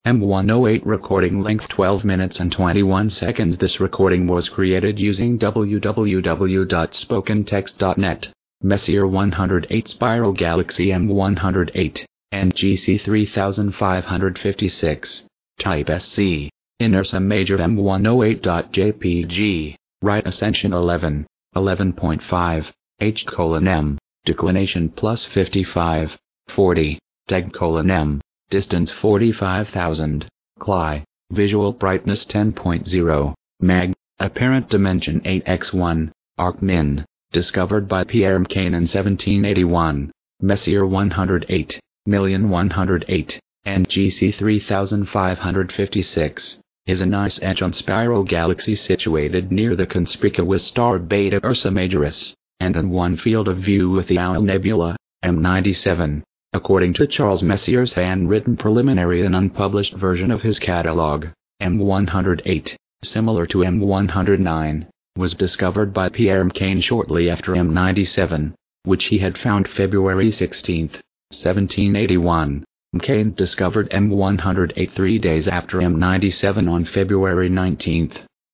M108 recording length 12 minutes and 21 seconds. This recording was created using www.spokentext.net. Messier 108 Spiral Galaxy M108, NGC 3556. Type SC. In Ursa Major M108.jpg. Right Ascension 11, 11.5, H:M. Declination plus 55, 40, Deg:/M. Distance 45,000, Cli. Visual brightness 10.0, Mag. Apparent dimension 8x1, Arcmin. Discovered by Pierre M'Cain in 1781. Messier 108, 1,108, NGC 3556. Is a nice edge on spiral galaxy situated near the conspicuous star Beta Ursa Majoris, and in one field of view with the Owl Nebula, M97. According to Charles Messier's handwritten preliminary and unpublished version of his catalogue, M108, similar to M109, was discovered by Pierre M'Cain shortly after M97, which he had found February 16, 1781. M'Cain discovered M108 3 days after M97 on February 19,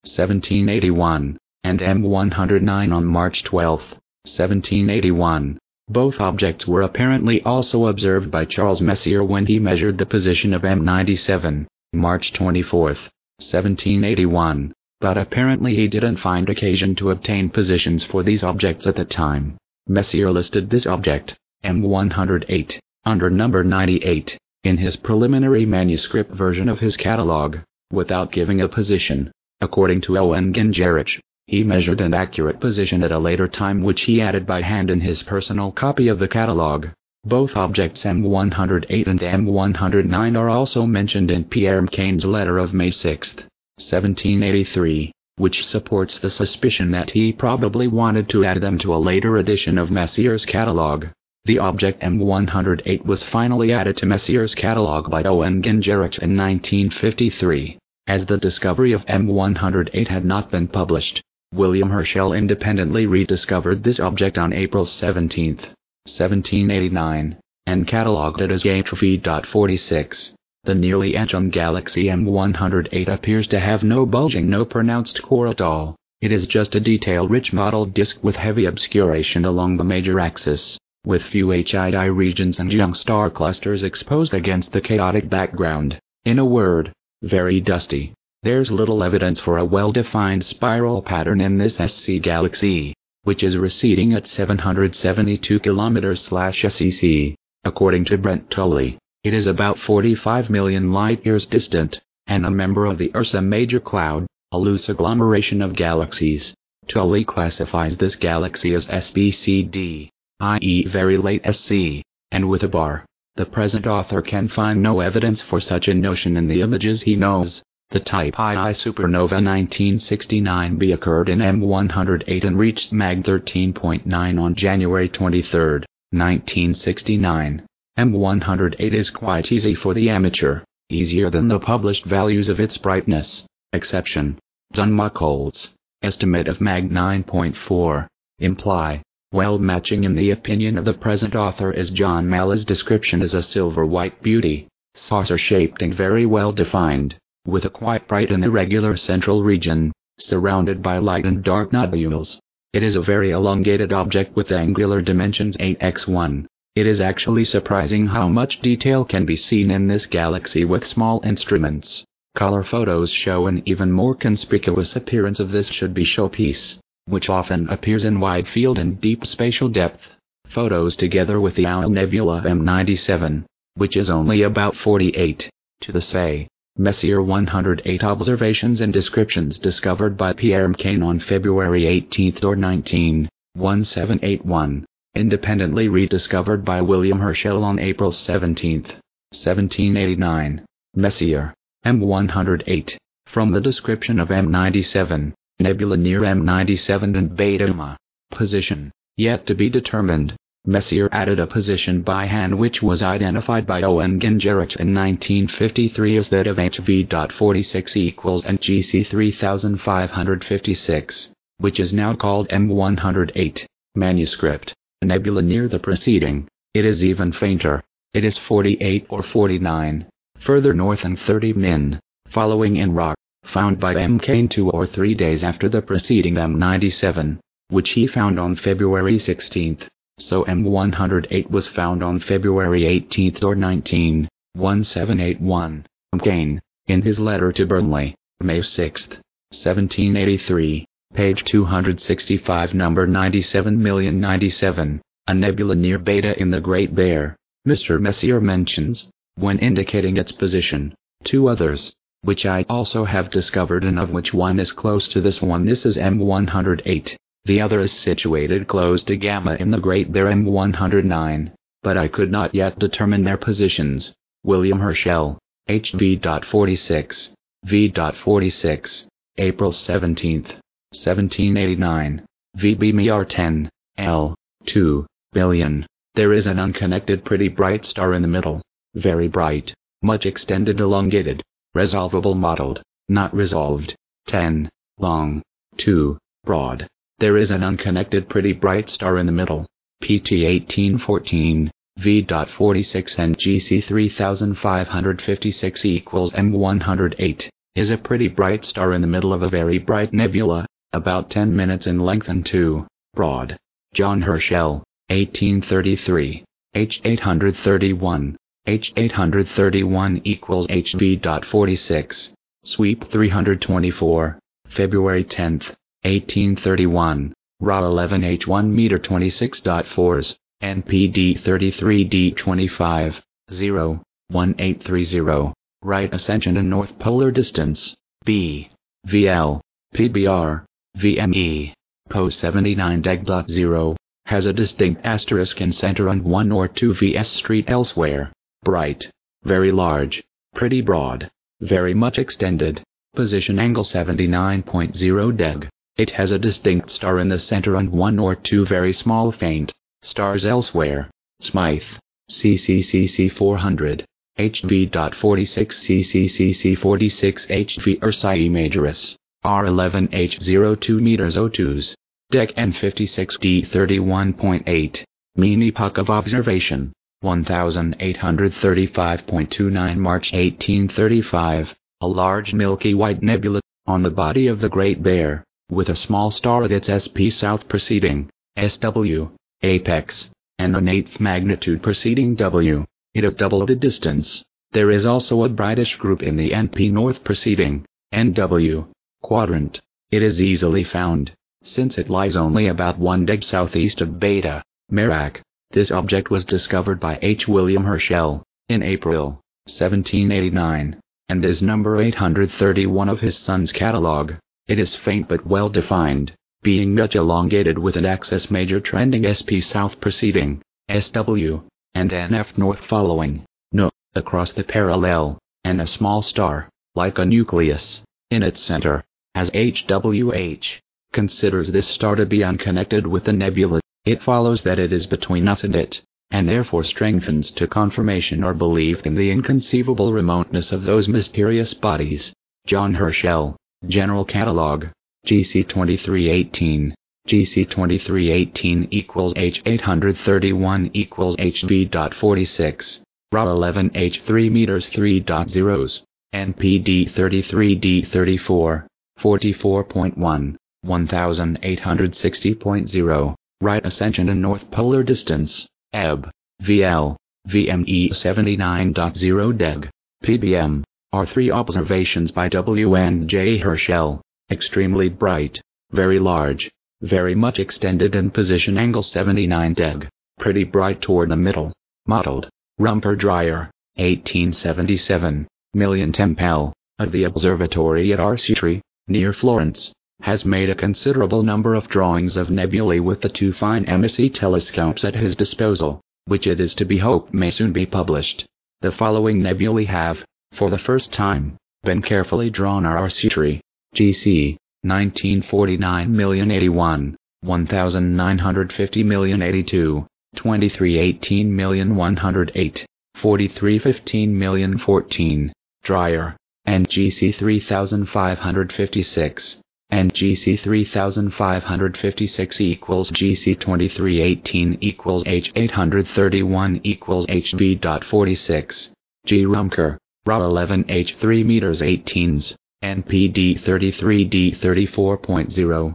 1781, and M109 on March 12, 1781. Both objects were apparently also observed by Charles Messier when he measured the position of M97, March 24, 1781, but apparently he didn't find occasion to obtain positions for these objects at the time. Messier listed this object, M108, under number 98, in his preliminary manuscript version of his catalogue, without giving a position. According to Owen Gingerich, he measured an accurate position at a later time which he added by hand in his personal copy of the catalogue. Both objects M108 and M109 are also mentioned in Pierre M'Cain's letter of May 6, 1783, which supports the suspicion that he probably wanted to add them to a later edition of Messier's catalogue. The object M108 was finally added to Messier's catalogue by Owen Gingerich in 1953. As the discovery of M108 had not been published, William Herschel independently rediscovered this object on April 17, 1789, and catalogued it as H:46. The nearly edge-on galaxy M108 appears to have no bulging, no pronounced core at all. It is just a detail-rich mottled disk with heavy obscuration along the major axis, with few HII regions and young star clusters exposed against the chaotic background. In a word, very dusty. There's little evidence for a well-defined spiral pattern in this SC galaxy, which is receding at 772 km/sec. According to Brent Tully, it is about 45 million light-years distant, and a member of the Ursa Major cloud, a loose agglomeration of galaxies. Tully classifies this galaxy as SBCD, i.e. very late SC, and with a bar. The present author can find no evidence for such a notion in the images he knows. The Type II supernova 1969b occurred in M108 and reached Mag 13.9 on January 23, 1969. M108 is quite easy for the amateur, easier than the published values of its brightness. Exception. Dunmore-Coles estimate of Mag 9.4 imply, well matching in the opinion of the present author is John Mallet's description as a silver-white beauty, saucer-shaped and very well defined, with a quite bright and irregular central region, surrounded by light and dark nodules. It is a very elongated object with angular dimensions 8x1. It is actually surprising how much detail can be seen in this galaxy with small instruments. Color photos show an even more conspicuous appearance of this should-be showpiece, which often appears in wide field and deep spatial depth. Photos together with the Owl Nebula M97, which is only about 48, to the say. Messier 108 observations and descriptions discovered by Pierre M'Cain on February 18 or 19, 1781. Independently rediscovered by William Herschel on April 17, 1789. Messier, M108, from the description of M97, nebula near M97 and Beta Gamma. Position, yet to be determined. Messier added a position by hand which was identified by Owen Gingerich in 1953 as that of HV.46 equals NGC 3556, which is now called M108. Manuscript. Nebula near the preceding. It is even fainter. It is 48 or 49. Further north and 30 Min, following in rock, found by M. Kane 2 or 3 days after the preceding M97, which he found on February 16th, so M108 was found on February 18th or 19, 1781. M. Kane, in his letter to Burnley, May 6, 1783, page 265 number 97,097, a nebula near Beta in the Great Bear, Mr. Messier mentions, when indicating its position, 2 others, which I also have discovered and of which one is close to this one. This is M108, the other is situated close to Gamma in the Great Bear M109, but I could not yet determine their positions. William Herschel, HV.46, V.46, April 17, 1789, VBMR 10, L, 2, billion. There is an unconnected pretty bright star in the middle, very bright, much extended elongated, resolvable mottled, not resolved, 10, long, 2, broad. There is an unconnected pretty bright star in the middle, PT 1814, V.46 and GC 3556 equals M108, is a pretty bright star in the middle of a very bright nebula, about 10 minutes in length and 2, broad. John Herschel, 1833, H831, H831 equals HV.46, sweep 324, February 10, 1831, Ra 11 H1 meter 26.4s, NPD 33D25, 0, 1830, right ascension and north polar distance, B, VL, PBR, VME, Po 79 Deg.0, has a distinct asterisk in center and 1 or 2 VS street elsewhere, bright, very large, pretty broad, very much extended, position angle 79.0 Deg. It has a distinct star in the center and 1 or 2 very small faint stars elsewhere. Smythe, CCCC 400, HV.46 CCCC 46 HV Ursae Majoris, R11 H02 meters O2s, Dec N56 D31.8, mean epoch of observation, 1835.29 March 1835, a large milky white nebula, on the body of the Great Bear, with a small star at its SP south preceding, SW, apex, and an 8th magnitude preceding W, it of double the distance. There is also a brightish group in the NP north preceding, NW, quadrant. It is easily found, since it lies only about 1 deg southeast of Beta, Merak. This object was discovered by H. William Herschel, in April, 1789, and is number 831 of his son's catalogue. It is faint but well defined, being much elongated with an axis major trending SP south preceding, SW, and NF north following, NO, across the parallel, and a small star, like a nucleus, in its center, as HWH, considers this star to be unconnected with the nebula. It follows that it is between us and it, and therefore strengthens to confirmation or belief in the inconceivable remoteness of those mysterious bodies. John Herschel, General Catalogue, GC 2318, GC 2318 equals H831 equals HV.46, Ra 11 H3 meters 3.0s, NPD 33D34, 44.1, 1860.0, right ascension and north polar distance, EB, VL, VME 79.0 Deg, PBM, are 3 observations by W. N. J. Herschel, extremely bright, very large, very much extended and position angle 79 Deg, pretty bright toward the middle, mottled. Rumper Dreyer, 1877, Million Tempel, of the observatory at Arcetri, near Florence, has made a considerable number of drawings of nebulae with the 2 fine MSE telescopes at his disposal, which it is to be hoped may soon be published. The following nebulae have, for the first time, been carefully drawn are Arcetri, GC, 1949,081, 1950,082, 2318,108, 4315,014, Dreyer, and GC 3556, and GC 3556 equals GC 2318 equals H831 equals HV.46, G. Rumker, Ra 11H3 meters 18s, NPD 33D 34.0,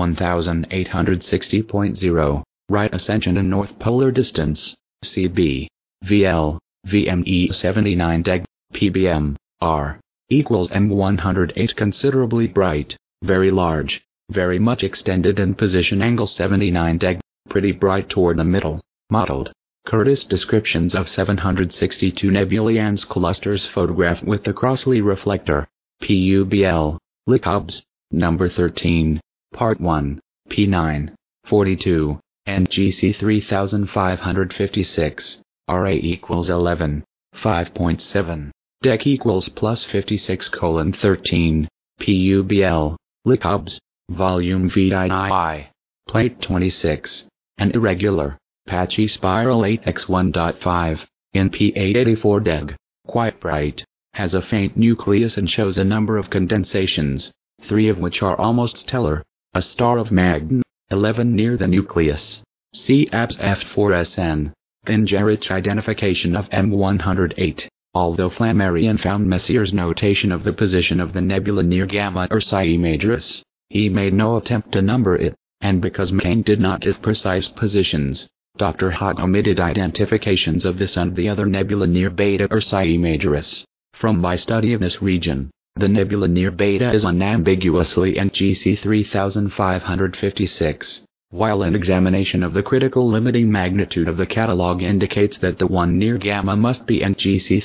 1860.0, right ascension and north polar distance, CB, VL, VME 79 deg, PBM, R, equals M108 considerably bright, very large, very much extended in position angle 79 deg, pretty bright toward the middle, mottled. Curtis descriptions of 762 nebulae and clusters photographed with the Crossley reflector, PUBL, Licobs, number 13, part 1, P9, 42, and GC 3556, RA equals 11, 5.7, Dec equals plus 56:13, PUBL, Licobs, volume VII, plate 26, an irregular, patchy spiral 8x1.5, in P884 deg, quite bright, has a faint nucleus and shows a number of condensations, 3 of which are almost stellar, a star of Magn, 11 near the nucleus. See ABS F4SN, thin Gerich identification of M108. Although Flammarion found Messier's notation of the position of the nebula near Gamma Ursae Majoris, he made no attempt to number it, and because McCain did not give precise positions, Dr. Hott omitted identifications of this and the other nebula near Beta Ursae Majoris. From my study of this region, the nebula near Beta is unambiguously NGC 3556, while an examination of the critical limiting magnitude of the catalog indicates that the one near Gamma must be NGC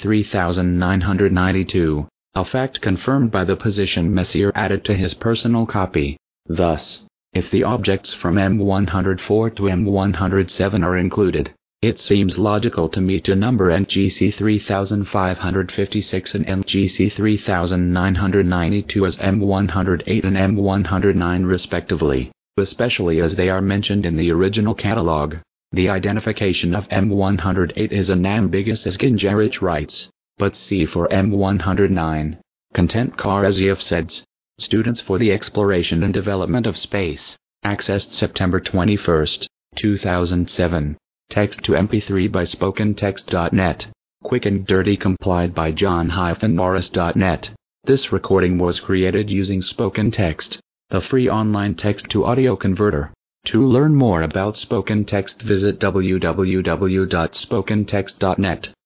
3992, a fact confirmed by the position Messier added to his personal copy. Thus, if the objects from M104 to M107 are included, it seems logical to me to number NGC 3556 and NGC 3992 as M108 and M109 respectively, especially as they are mentioned in the original catalog. The identification of M108 is unambiguous as Gingerich writes, but see for M109. Content Karasyov says, Students for the Exploration and Development of Space, accessed September 21, 2007. Text to MP3 by SpokenText.net. Quick and dirty complied by John-Norris.net. This recording was created using SpokenText, the free online text-to-audio converter. To learn more about SpokenText, visit www.spokentext.net.